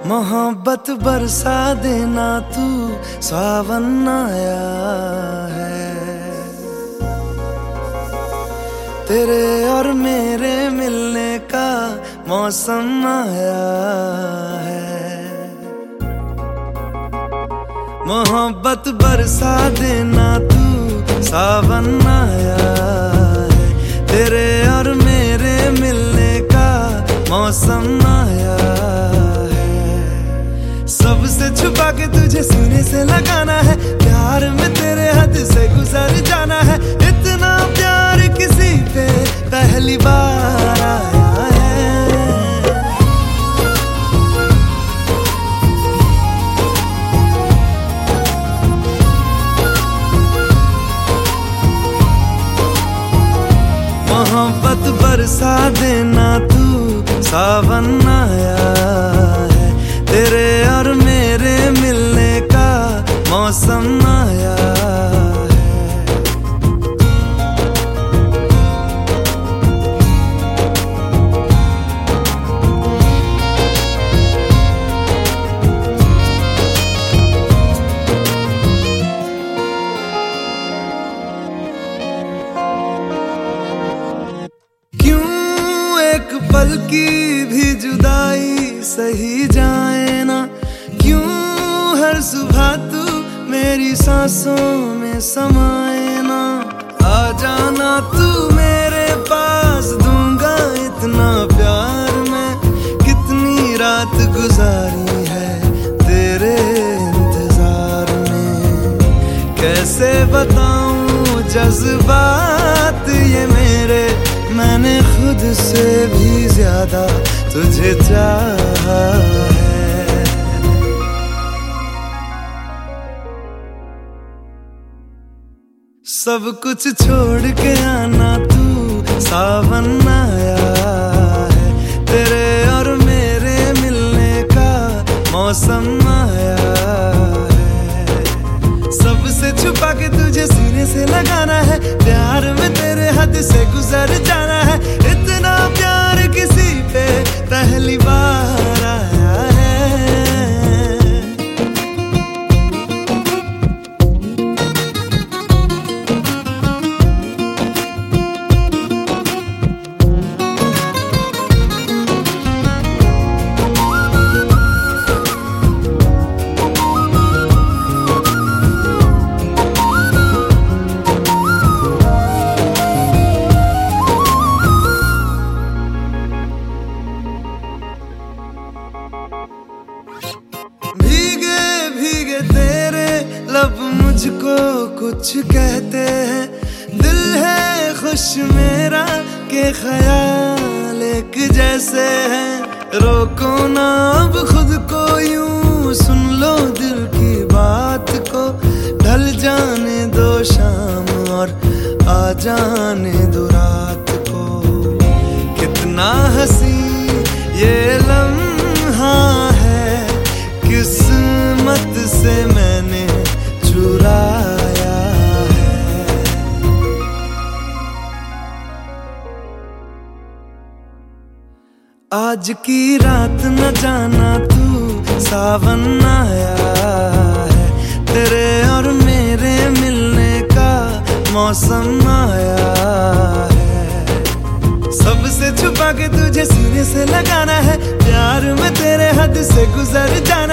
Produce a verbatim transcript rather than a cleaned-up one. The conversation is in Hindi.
मोहब्बत बरसा देना तू, सावन आया है। तेरे और मेरे मिलने का मौसम आया है। मोहब्बत बरसा देना तू, सावन आया है। तेरे और मेरे मिलने का मौसम आया है। सबसे छुपा के तुझे सीने से लगाना है, प्यार में तेरे हद से गुजर जाना है। इतना प्यार किसी पे पहली बार आया है। मोहब्बत बरसा देना तू, सावन आया है। तेरे और मेरे मिलने का मौसम आया है। क्यों एक पल की भी जुदाई सही जाए ना, क्यों हर सुबह तू मेरी सांसों में समाए ना। आ जाना तू मेरे पास, दूंगा इतना प्यार मैं। कितनी रात गुजारी है तेरे इंतजार में, कैसे बताऊं जज्बात ये मेरे। मैंने खुद से भी ज्यादा तुझे चाहा है। सब कुछ छोड़ के आना तू, सावन आया है। तेरे और मेरे मिलने का मौसम आया है। सबसे छुपा के तुझे सीने से लगाना है, प्यार में तेरे हद से गुजर जाना है। इतना प्यार किसी पे पहली बार आया है। भीगे भीगे तेरे लब मुझको कुछ कहते हैं। दिल है खुश मेरा के ख्याल एक जैसे हैं। रोको ना अब खुद को यूं, सुन लो दिल की बात को। ढल जाने दो शाम और आ जाने दो रात को। कितना हंसी ये लम्हा है, किस्मत से मैंने चुराया है। आज की रात न जाना तू, सावन आया है। तेरे और मेरे मिलने का मौसम आया है। सबसे छुपा के तुझे सीने से लगाना है, प्यार में तेरे हद से गुजर जाना।